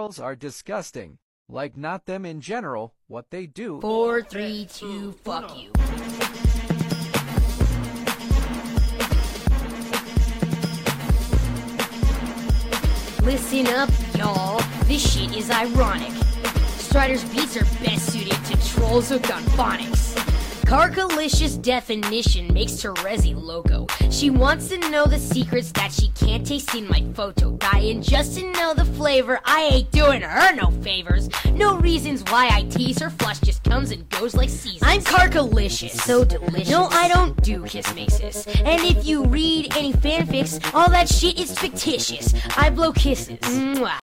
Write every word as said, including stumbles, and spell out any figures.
girls are disgusting. Like not them in general, what they do. Four, three, two, fuck you. Listen up, y'all. This shit is ironic. Strider's beats are best suited to trolls hooked on phonics. Carcalicious definition makes Terezi loco. She wants to know the secrets that she can't taste in my photo. Dying just to know the flavor. I ain't doing her no favors. No reasons why I tease her. Flush just comes and goes like seasons. I'm Carcalicious, so delicious. No, I don't do kiss mixes. And if you read any fanfics, all that shit is fictitious. I blow kisses. Mwah.